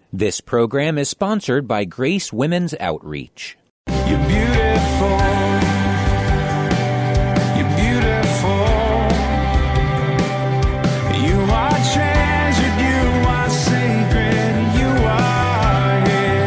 This program is sponsored by Grace Women's Outreach. You're beautiful. You're beautiful. You are treasured. You are sacred. You are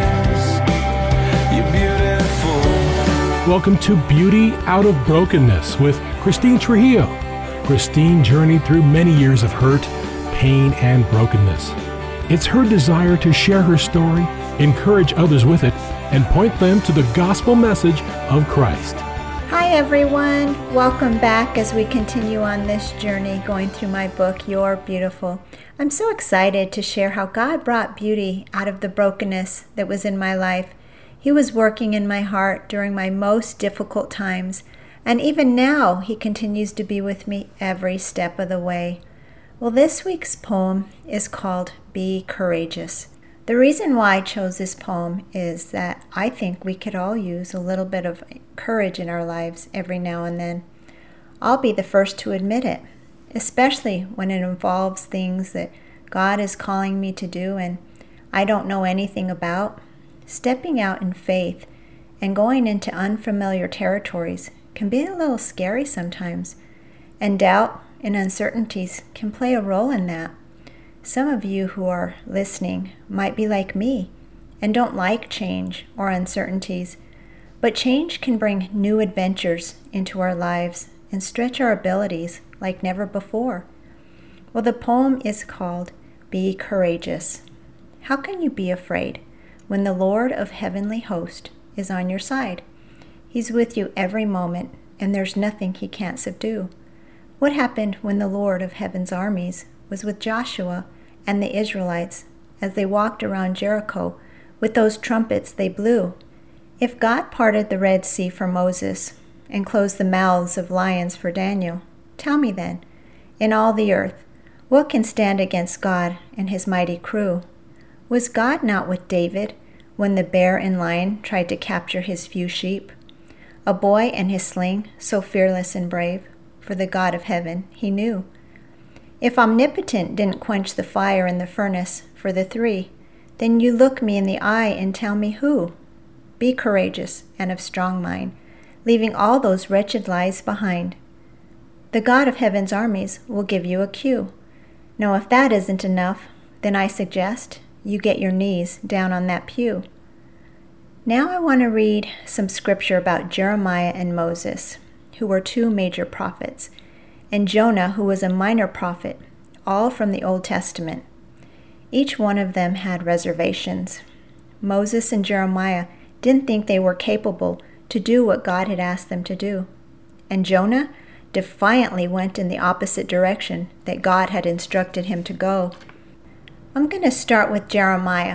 His. You're beautiful. Welcome to Beauty Out of Brokenness with Christine Trujillo. Christine journeyed through many years of hurt, pain, and brokenness. It's her desire to share her story, encourage others with it, and point them to the gospel message of Christ. Hi everyone, welcome back as we continue on this journey going through my book, You're Beautiful. I'm so excited to share how God brought beauty out of the brokenness that was in my life. He was working in my heart during my most difficult times, and even now He continues to be with me every step of the way. Well, this week's poem is called Be Courageous. The reason why I chose this poem is that I think we could all use a little bit of courage in our lives every now and then. I'll be the first to admit it, especially when it involves things that God is calling me to do and I don't know anything about. Stepping out in faith and going into unfamiliar territories can be a little scary sometimes, and doubt and uncertainties can play a role in that. Some of you who are listening might be like me and don't like change or uncertainties, but change can bring new adventures into our lives and stretch our abilities like never before. Well, the poem is called Be Courageous. How can you be afraid when the Lord of heavenly host is on your side? He's with you every moment, and there's nothing He can't subdue. What happened when the Lord of heaven's armies was with Joshua and the Israelites as they walked around Jericho with those trumpets they blew? If God parted the Red Sea for Moses and closed the mouths of lions for Daniel, tell me then, in all the earth, what can stand against God and His mighty crew? Was God not with David when the bear and lion tried to capture his few sheep? A boy and his sling, so fearless and brave, for the God of heaven He knew. If Omnipotent didn't quench the fire in the furnace for the three, then you look me in the eye and tell me who. Be courageous and of strong mind, leaving all those wretched lies behind. The God of heaven's armies will give you a cue. Now if that isn't enough, then I suggest you get your knees down on that pew. Now I want to read some scripture about Jeremiah and Moses, who were two major prophets, and Jonah, who was a minor prophet, all from the Old Testament. Each one of them had reservations. Moses and Jeremiah didn't think they were capable to do what God had asked them to do. And Jonah defiantly went in the opposite direction that God had instructed him to go. I'm going to start with Jeremiah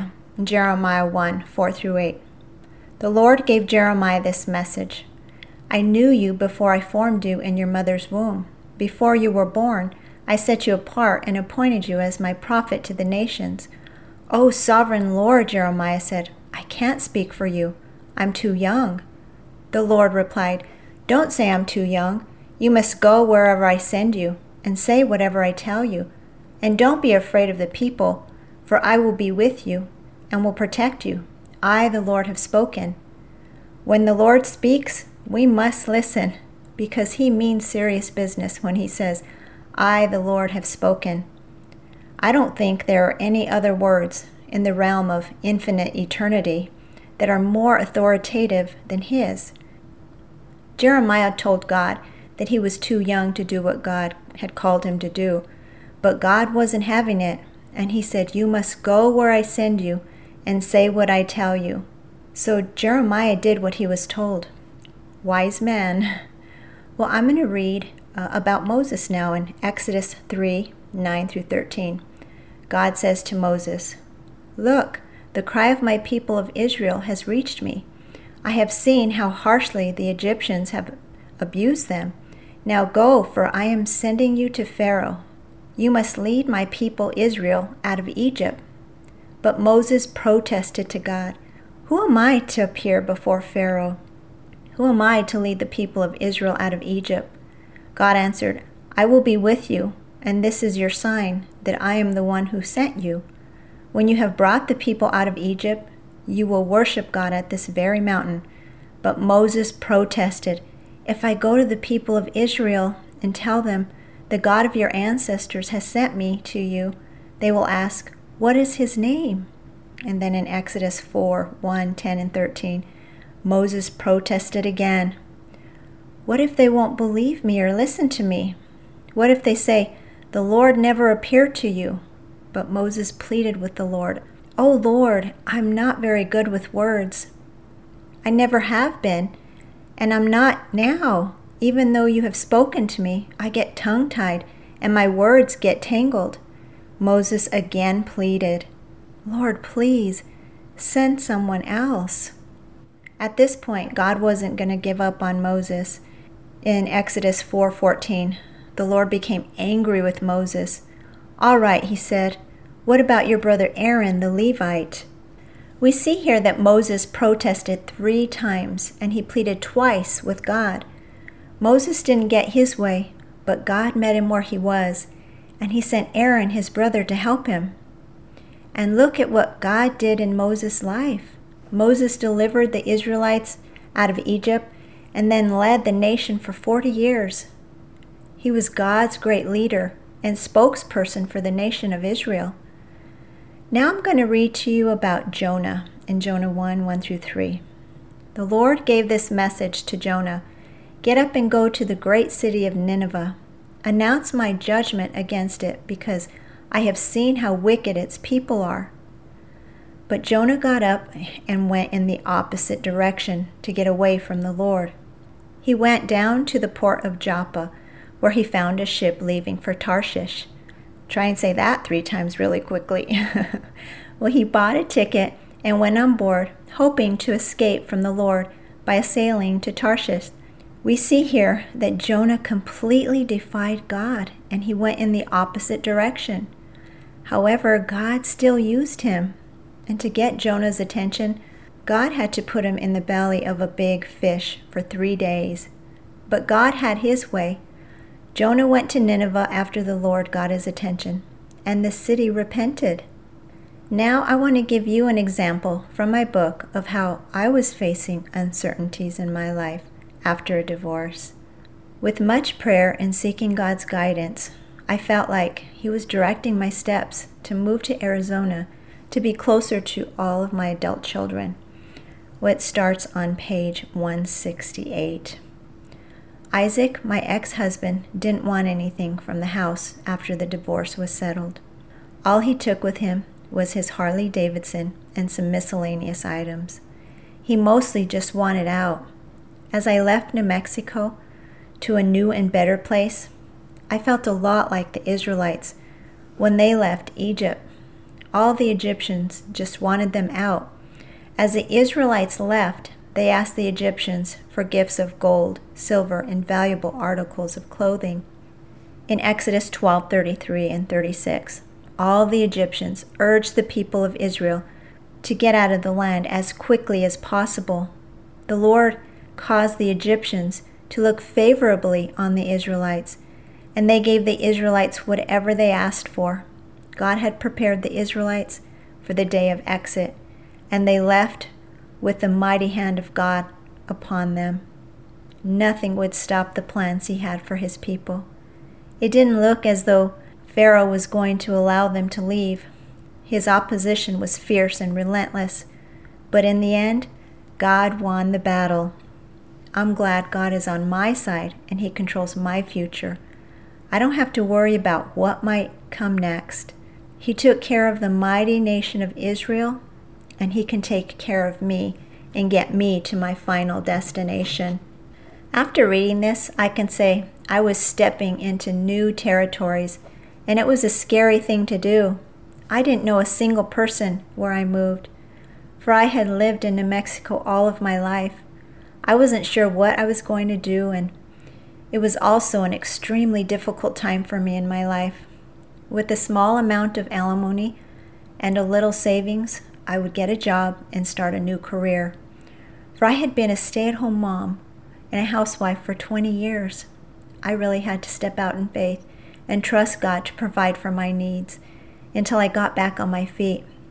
1, 4 through 8. The Lord gave Jeremiah this message. I knew you before I formed you in your mother's womb. Before you were born, I set you apart and appointed you as my prophet to the nations. O sovereign Lord, Jeremiah said, I can't speak for you. I'm too young. The Lord replied, Don't say I'm too young. You must go wherever I send you and say whatever I tell you. And don't be afraid of the people, for I will be with you and will protect you. I, the Lord, have spoken. When the Lord speaks, we must listen, because He means serious business when He says, I, the Lord, have spoken. I don't think there are any other words in the realm of infinite eternity that are more authoritative than His. Jeremiah told God that he was too young to do what God had called him to do, but God wasn't having it, and He said, You must go where I send you and say what I tell you. So Jeremiah did what he was told. Wise man. Well, I'm going to read about Moses now in Exodus 3, 9 through 13. God says to Moses, Look, the cry of my people of Israel has reached me. I have seen how harshly the Egyptians have abused them. Now go, for I am sending you to Pharaoh. You must lead my people Israel out of Egypt. But Moses protested to God, Who am I to appear before Pharaoh? Who am I to lead the people of Israel out of Egypt? God answered, I will be with you, and this is your sign that I am the one who sent you. When you have brought the people out of Egypt, you will worship God at this very mountain. But Moses protested, if I go to the people of Israel and tell them, the God of your ancestors has sent me to you, they will ask, what is his name? And then in Exodus 4, 1, 10, and 13, Moses protested again. What if they won't believe me or listen to me? What if they say, the Lord never appeared to you? But Moses pleaded with the Lord, oh Lord, I'm not very good with words. I never have been, and I'm not now. Even though you have spoken to me, I get tongue-tied, and my words get tangled. Moses again pleaded, Lord, please, send someone else. At this point, God wasn't going to give up on Moses. In Exodus 4:14, the Lord became angry with Moses. All right, he said, what about your brother Aaron, the Levite? We see here that Moses protested 3 times, and he pleaded twice with God. Moses didn't get his way, but God met him where he was, and he sent Aaron, his brother, to help him. And look at what God did in Moses' life. Moses delivered the Israelites out of Egypt and then led the nation for 40 years. He was God's great leader and spokesperson for the nation of Israel. Now I'm going to read to you about Jonah in Jonah 1, 1 through 3. The Lord gave this message to Jonah, get up and go to the great city of Nineveh. Announce my judgment against it, because I have seen how wicked its people are. But Jonah got up and went in the opposite direction to get away from the Lord. He went down to the port of Joppa, where he found a ship leaving for Tarshish. Try and say that 3 times really quickly. Well, he bought a ticket and went on board, hoping to escape from the Lord by sailing to Tarshish. We see here that Jonah completely defied God, and he went in the opposite direction. However, God still used him. And to get Jonah's attention, God had to put him in the belly of a big fish for 3 days. But God had his way. Jonah went to Nineveh after the Lord got his attention, and the city repented. Now I want to give you an example from my book of how I was facing uncertainties in my life after a divorce. With much prayer and seeking God's guidance, I felt like he was directing my steps to move to Arizona to be closer to all of my adult children. It starts on page 168. Isaac, my ex-husband, didn't want anything from the house after the divorce was settled. All he took with him was his Harley Davidson and some miscellaneous items. He mostly just wanted out. As I left New Mexico to a new and better place, I felt a lot like the Israelites when they left Egypt. All the Egyptians just wanted them out. As the Israelites left, they asked the Egyptians for gifts of gold, silver, and valuable articles of clothing. In Exodus 12:33 and 36, all the Egyptians urged the people of Israel to get out of the land as quickly as possible. The Lord caused the Egyptians to look favorably on the Israelites, and they gave the Israelites whatever they asked for. God had prepared the Israelites for the day of exit, and they left with the mighty hand of God upon them. Nothing would stop the plans he had for his people. It didn't look as though Pharaoh was going to allow them to leave. His opposition was fierce and relentless, but in the end, God won the battle. I'm glad God is on my side and he controls my future. I don't have to worry about what might come next. He took care of the mighty nation of Israel, and he can take care of me and get me to my final destination. After reading this, I can say I was stepping into new territories, and it was a scary thing to do. I didn't know a single person where I moved, for I had lived in New Mexico all of my life. I wasn't sure what I was going to do, and it was also an extremely difficult time for me in my life. With a small amount of alimony and a little savings, I would get a job and start a new career. For I had been a stay-at-home mom and a housewife for 20 years. I really had to step out in faith and trust God to provide for my needs until I got back on my feet.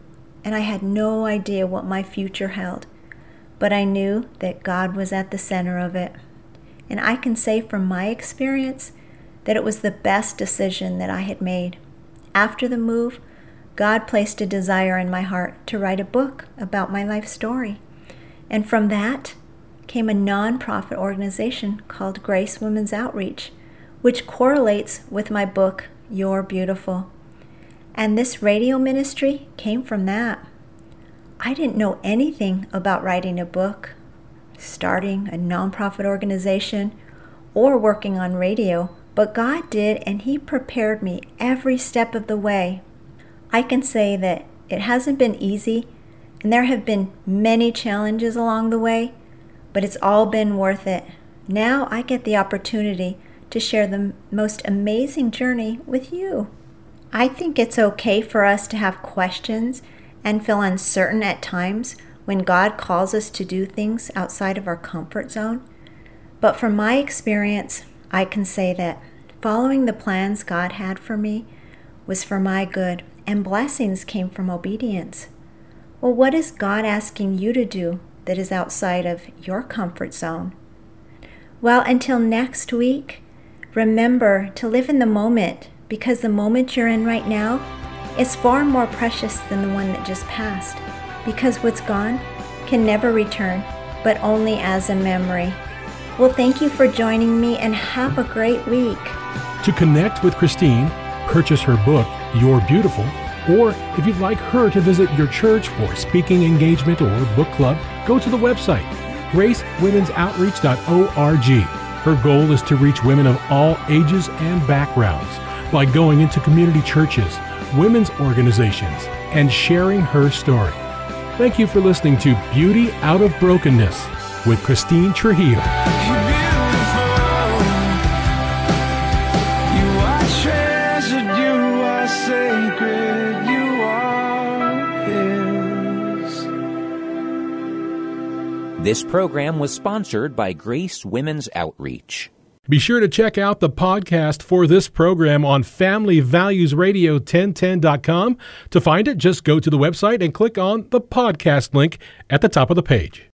and I had no idea what my future held. But I knew that God was at the center of it. And I can say from my experience that it was the best decision that I had made. After the move, God placed a desire in my heart to write a book about my life story. And from that came a nonprofit organization called Grace Women's Outreach, which correlates with my book, You're Beautiful. And this radio ministry came from that. I didn't know anything about writing a book, starting a nonprofit organization, or working on radio, but God did, and He prepared me every step of the way. I can say that it hasn't been easy, and there have been many challenges along the way, but it's all been worth it. Now I get the opportunity to share the most amazing journey with you. I think it's okay for us to have questions and feel uncertain at times when God calls us to do things outside of our comfort zone. But from my experience, I can say that following the plans God had for me was for my good, and blessings came from obedience. Well, what is God asking you to do that is outside of your comfort zone? Well, until next week, remember to live in the moment, because the moment you're in right now is far more precious than the one that just passed, because what's gone can never return, but only as a memory. Well, thank you for joining me, and have a great week. To connect with Christine, purchase her book, You're Beautiful, or if you'd like her to visit your church for speaking engagement or book club, go to the website, gracewomensOutreach.org. Her goal is to reach women of all ages and backgrounds by going into community churches, women's organizations, and sharing her story. Thank you for listening to Beauty Out of Brokenness with Christine Trujillo. You're beautiful. You are treasured. You are sacred. You are His. This program was sponsored by Grace Women's Outreach. Be sure to check out the podcast for this program on FamilyValuesRadio1010.com. To find it, just go to the website and click on the podcast link at the top of the page.